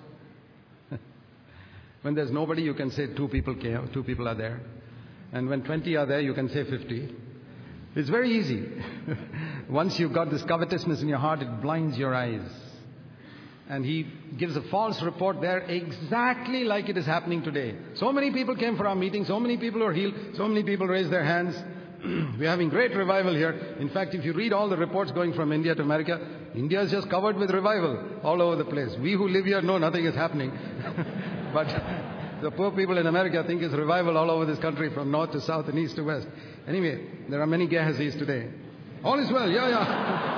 When there's nobody, you can say 2 people came, 2 people are there. And when 20 are there, you can say 50. It's very easy. Once you've got this covetousness in your heart, it blinds your eyes. And he gives a false report there exactly like it is happening today. So many people came for our meeting. So many people are healed. So many people raised their hands. We're having great revival here. In fact, if you read all the reports going from India to America, India is just covered with revival all over the place. We who live here know nothing is happening. But the poor people in America think it's revival all over this country from north to south and east to west. Anyway, there are many Gehazis today. All is well. Yeah.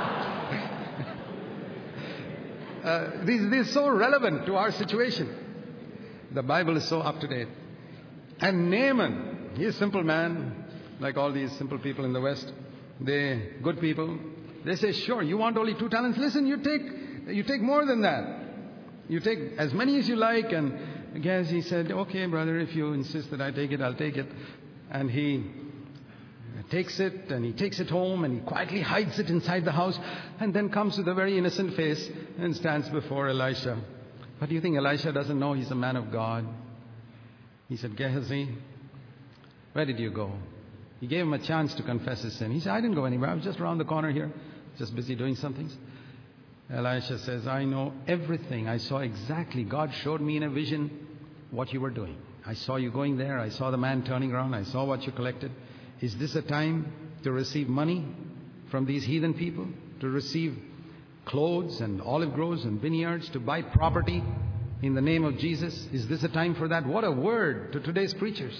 This is so relevant to our situation. The Bible is so up to date. And Naaman, he is a simple man, like all these simple people in the West. They're good people. They say, sure, you want only 2 talents? Listen, you take more than that. You take as many as you like. And Gehazi said, okay, brother, if you insist that I take it, I'll take it. And he takes it, and he takes it home, and he quietly hides it inside the house, and then comes with a very innocent face and stands before Elisha. But do you think Elisha doesn't know he's a man of God? He said, Gehazi, where did you go? He gave him a chance to confess his sin. He said, I didn't go anywhere. I was just around the corner here, just busy doing some things. Elisha says, I know everything. I saw exactly. God showed me in a vision what you were doing. I saw you going there. I saw the man turning around. I saw what you collected. Is this a time to receive money from these heathen people? To receive clothes and olive groves and vineyards? To buy property in the name of Jesus? Is this a time for that? What a word to today's preachers.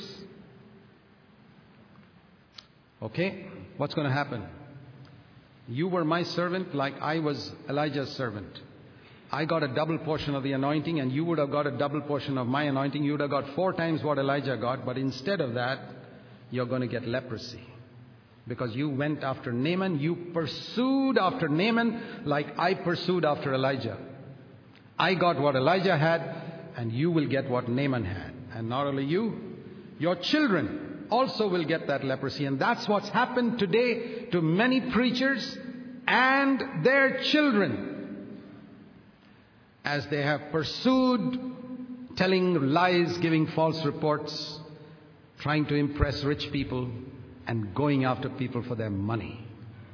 Okay, what's going to happen? You were my servant like I was Elijah's servant. I got a double portion of the anointing, and you would have got a double portion of my anointing. You would have got 4 times what Elijah got, but instead of that, you're going to get leprosy. Because you went after Naaman, you pursued after Naaman like I pursued after Elijah. I got what Elijah had, and you will get what Naaman had. And not only you, your children also will get that leprosy. And that's what's happened today to many preachers and their children, as they have pursued telling lies, giving false reports, trying to impress rich people, and going after people for their money.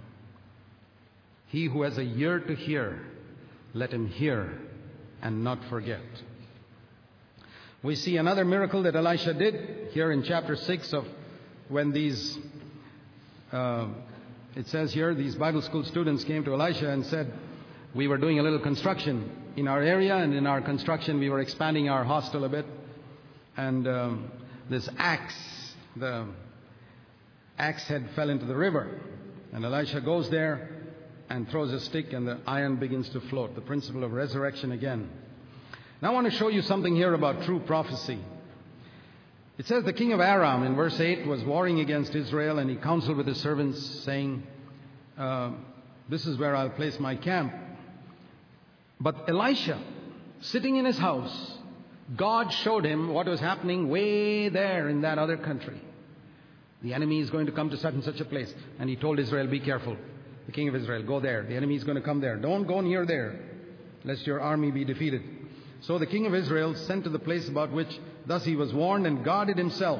He who has a ear to hear, let him hear and not forget. We see another miracle that Elisha did here in chapter 6 of when these, it says here, these Bible school students came to Elisha and said, we were doing a little construction in our area, and in our construction we were expanding our hostel a bit. and this axe, the axe head fell into the river. And Elisha goes there and throws a stick, and the iron begins to float. The principle of resurrection again. Now I want to show you something here about true prophecy. It says the king of Aram in verse 8 was warring against Israel, and he counseled with his servants, saying, this is where I'll place my camp. But Elisha, sitting in his house, God showed him what was happening way there in that other country. The enemy is going to come to such and such a place. And he told Israel, be careful. The king of Israel, go there. The enemy is going to come there. Don't go near there, lest your army be defeated. So the king of Israel sent to the place about which thus he was warned, and guarded himself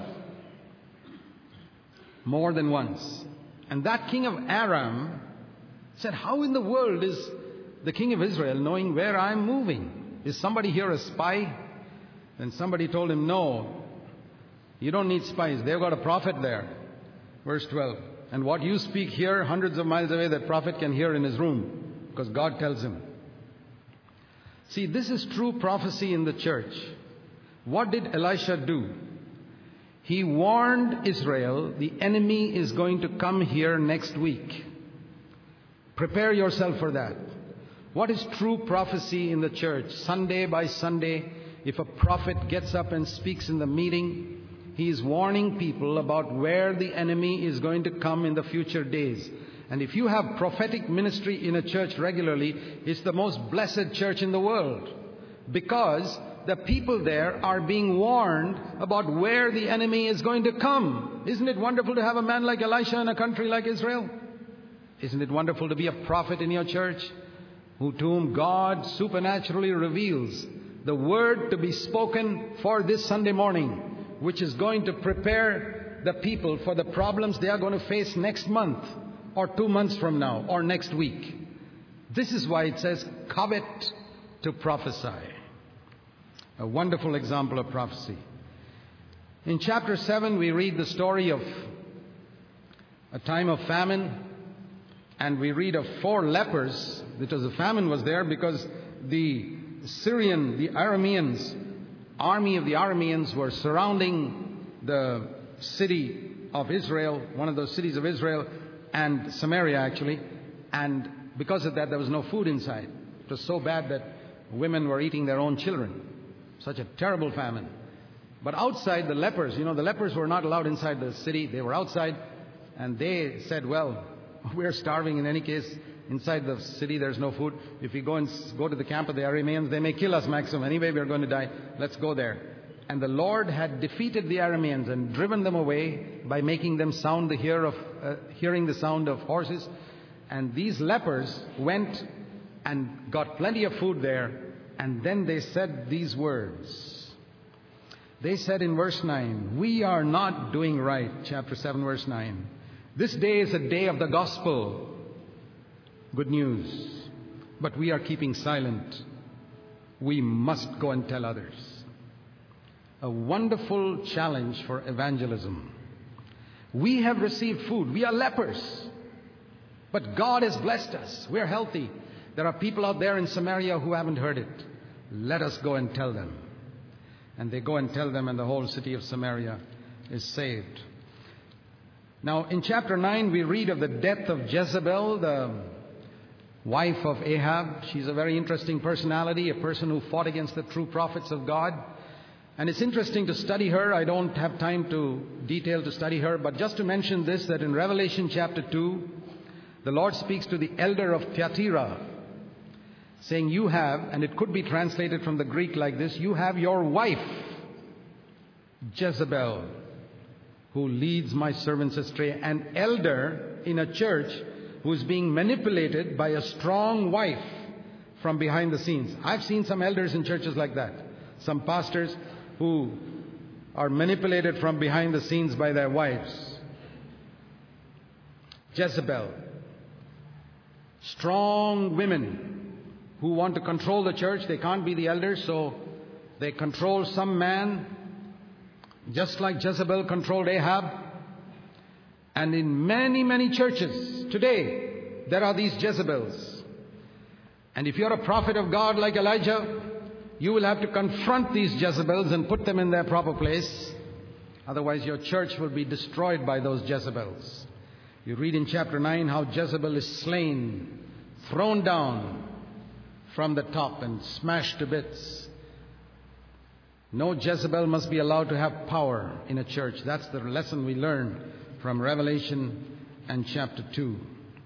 more than once. And that king of Aram said, how in the world is the king of Israel knowing where I'm moving? Is somebody here a spy? Then somebody told him, no, you don't need spies. They've got a prophet there. Verse 12. And what you speak here, hundreds of miles away, that prophet can hear in his room, because God tells him. See, this is true prophecy in the church. What did Elisha do? He warned Israel, the enemy is going to come here next week. Prepare yourself for that. What is true prophecy in the church? Sunday by Sunday, if a prophet gets up and speaks in the meeting, he is warning people about where the enemy is going to come in the future days. And if you have prophetic ministry in a church regularly, it's the most blessed church in the world. Because the people there are being warned about where the enemy is going to come. Isn't it wonderful to have a man like Elisha in a country like Israel? Isn't it wonderful to be a prophet in your church, to whom God supernaturally reveals the word to be spoken for this Sunday morning, which is going to prepare the people for the problems they are going to face next month, or 2 months from now, or next week. This is why it says, covet to prophesy. A wonderful example of prophecy. In chapter 7, we read the story of a time of famine, and we read of 4 lepers, because the famine was there because the army of the Arameans were surrounding the city of Israel, one of those cities of Israel, and Samaria actually, and because of that there was no food inside. It was so bad that women were eating their own children. Such a terrible famine. But outside, the lepers, the lepers were not allowed inside the city. They were outside, and they said, well, we're starving in any case. Inside the city there's no food. If we go to the camp of the Arameans, they may kill us maximum. Anyway, we're going to die. Let's go there. And the Lord had defeated the Arameans and driven them away by making them hearing the sound of horses. And these lepers went and got plenty of food there. And then they said these words. They said in verse 9, we are not doing right. Chapter 7, verse 9. This day is a day of the gospel. Good news. But we are keeping silent. We must go and tell others. A wonderful challenge for evangelism. We have received food. We are lepers. But God has blessed us. We are healthy. There are people out there in Samaria who haven't heard it. Let us go and tell them. And they go and tell them, and the whole city of Samaria is saved. Now, in chapter 9, we read of the death of Jezebel, the wife of Ahab. She's a very interesting personality, a person who fought against the true prophets of God. And it's interesting to study her. I don't have time to study her, but just to mention this, that in Revelation chapter 2, the Lord speaks to the elder of Thyatira, saying, you have, and it could be translated from the Greek like this, you have your wife, Jezebel, who leads my servants astray. An elder in a church who is being manipulated by a strong wife from behind the scenes. I've seen some elders in churches like that. Some pastors who are manipulated from behind the scenes by their wives. Jezebel. Strong women who want to control the church. They can't be the elders, so they control some man, just like Jezebel controlled Ahab. And in many, many churches today, there are these Jezebels. And if you're a prophet of God like Elijah, You will have to confront these Jezebels and put them in their proper place. Otherwise, your church will be destroyed by those Jezebels. You read in chapter 9 how Jezebel is slain, thrown down from the top and smashed to bits. No Jezebel must be allowed to have power in a church. That's the lesson we learn from Revelation and chapter 2.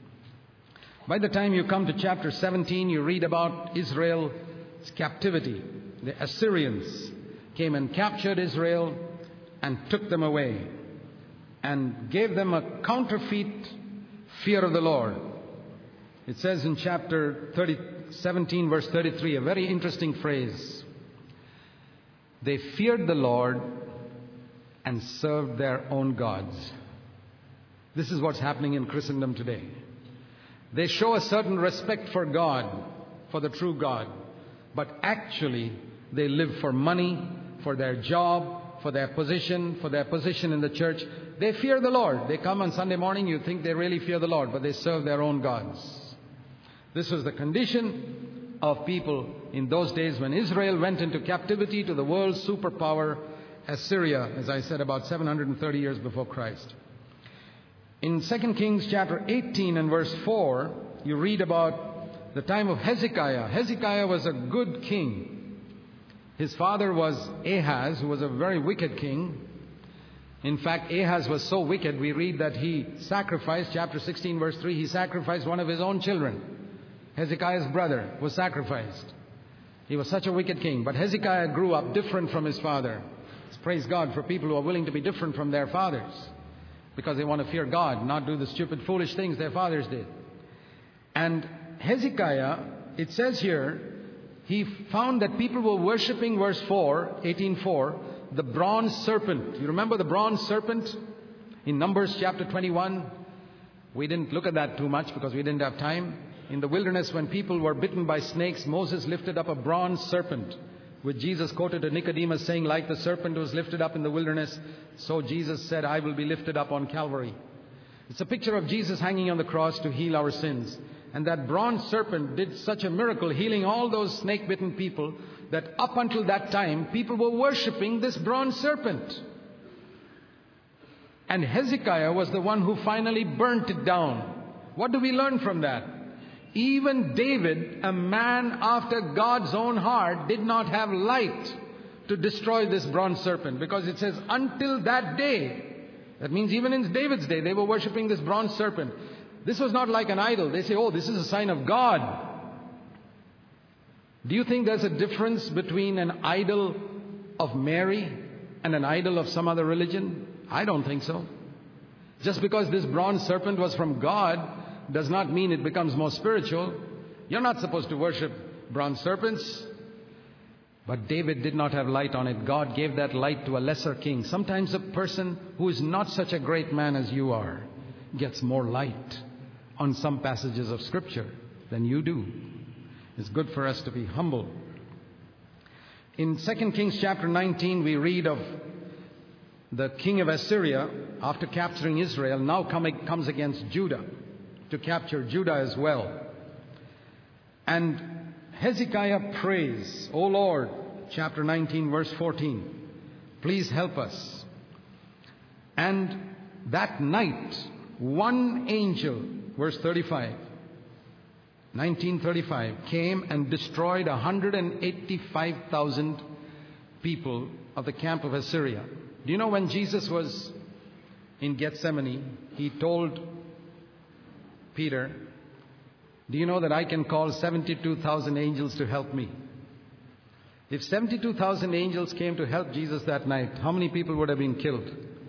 By the time you come to chapter 17, you read about Israel's captivity. The Assyrians came and captured Israel and took them away and gave them a counterfeit fear of the Lord. It says in chapter 17, verse 33, a very interesting phrase. They feared the Lord and served their own gods. This is what's happening in Christendom today. They show a certain respect for God, for the true God, but actually they live for money, for their job, for their position in the church. They fear the Lord. They come on Sunday morning, you think they really fear the Lord, but they serve their own gods. This was the condition of people in those days when Israel went into captivity to the world's superpower, Assyria, as I said, about 730 years before Christ. In 2 Kings chapter 18 and verse 4, you read about the time of Hezekiah. Hezekiah was a good king. His father was Ahaz, who was a very wicked king. In fact, Ahaz was so wicked, we read that he sacrificed, chapter 16 verse 3, he sacrificed one of his own children. Hezekiah's brother was sacrificed. He was such a wicked king. But Hezekiah grew up different from his father. Praise God for people who are willing to be different from their fathers, because they want to fear God, not do the stupid, foolish things their fathers did. And Hezekiah, it says here, he found that people were worshipping, verse 4, 18:4, the bronze serpent. You remember the bronze serpent in Numbers chapter 21? We didn't look at that too much because we didn't have time. In the wilderness, when people were bitten by snakes, Moses lifted up a bronze serpent, which Jesus quoted to Nicodemus, saying, like the serpent was lifted up in the wilderness, so Jesus said, I will be lifted up on Calvary. It's a picture of Jesus hanging on the cross to heal our sins. And that bronze serpent did such a miracle, healing all those snake-bitten people, that up until that time, people were worshipping this bronze serpent. And Hezekiah was the one who finally burnt it down. What do we learn from that? Even David, a man after God's own heart, did not have light to destroy this bronze serpent, because it says until that day. That means even in David's day, they were worshipping this bronze serpent. This was not like an idol. They say, oh, this is a sign of God. Do you think there's a difference between an idol of Mary and an idol of some other religion? I don't think so. Just because this bronze serpent was from God does not mean it becomes more spiritual. You're not supposed to worship bronze serpents. But David did not have light on it. God gave that light to a lesser king. Sometimes a person who is not such a great man as you are gets more light on some passages of Scripture than you do. It's good for us to be humble. In 2 Kings chapter 19, we read of the king of Assyria, after capturing Israel, now comes against Judah, to capture Judah as well. And Hezekiah prays, O Lord, chapter 19, verse 14, please help us. And that night, one angel, verse 35, 1935, came and destroyed 185,000 people of the camp of Assyria. Do you know when Jesus was in Gethsemane, he told Peter, do you know that I can call 72,000 angels to help me? If 72,000 angels came to help Jesus that night, how many people would have been killed?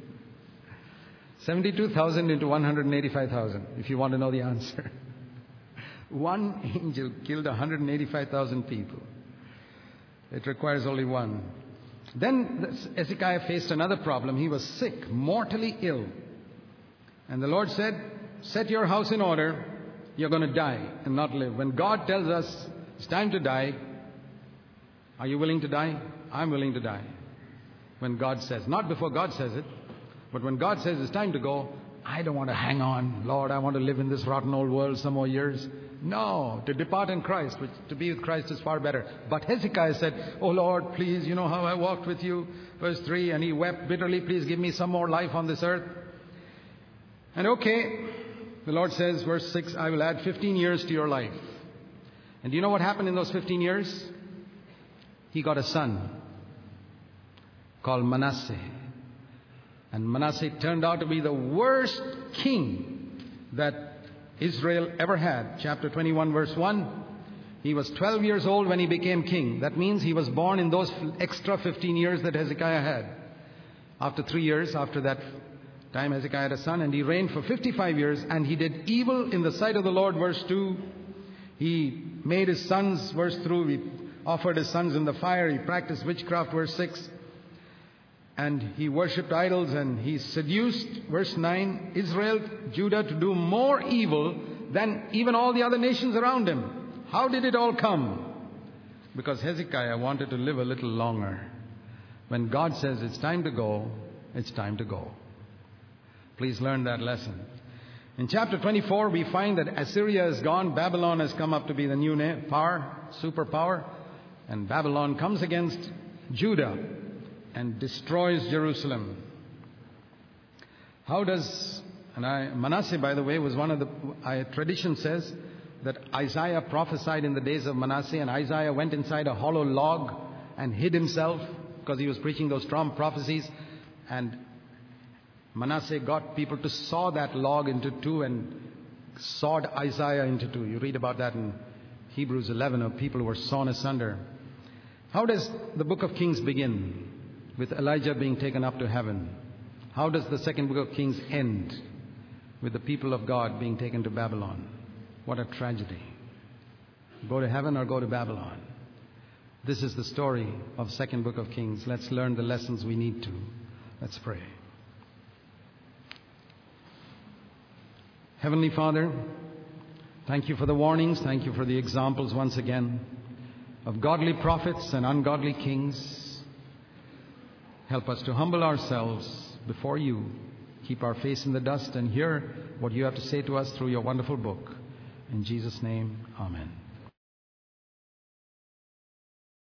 72,000 into 185,000, if you want to know the answer. One angel killed 185,000 people. It requires only one. Then Hezekiah faced another problem. He was sick, mortally ill. And the Lord said, set your house in order. You're going to die and not live. When God tells us it's time to die, are you willing to die? I'm willing to die. When God says, not before God says it, but when God says it's time to go, I don't want to hang on. Lord, I want to live in this rotten old world some more years. No, to depart in Christ, which to be with Christ is far better. But Hezekiah said, "Oh Lord, please, you know how I walked with you." Verse 3, and he wept bitterly, "Please give me some more life on this earth." And okay, the Lord says, verse 6, "I will add 15 years to your life." And do you know what happened in those 15 years? He got a son called Manasseh. And Manasseh turned out to be the worst king that Israel ever had. Chapter 21, verse 1. He was 12 years old when he became king. That means he was born in those extra 15 years that Hezekiah had. After 3 years, after that time, Hezekiah had a son, and he reigned for 55 years, and he did evil in the sight of the Lord, verse 2. He made his sons, verse 3, he offered his sons in the fire, he practiced witchcraft, verse 6. And he worshipped idols, and he seduced, verse 9, Israel, Judah, to do more evil than even all the other nations around him. How did it all come? Because Hezekiah wanted to live a little longer. When God says it's time to go, it's time to go. Please learn that lesson. In chapter 24, we find that Assyria is gone. Babylon has come up to be the new power, superpower. And Babylon comes against Judah and destroys Jerusalem. How does... Manasseh, by the way, was one of the... tradition says that Isaiah prophesied in the days of Manasseh, and Isaiah went inside a hollow log and hid himself because he was preaching those strong prophecies. And Manasseh got people to saw that log into two and sawed Isaiah into two. You read about that in Hebrews 11, of people who were sawn asunder. How does the book of Kings begin? With Elijah being taken up to heaven. How does the second book of Kings end? With the people of God being taken to Babylon. What a tragedy. Go to heaven or go to Babylon. This is the story of second book of Kings. Let's learn the lessons we need to. Let's pray. Heavenly Father, thank you for the warnings. Thank you for the examples once again of godly prophets and ungodly kings. Help us to humble ourselves before you, keep our face in the dust, and hear what you have to say to us through your wonderful book. In Jesus' name, amen.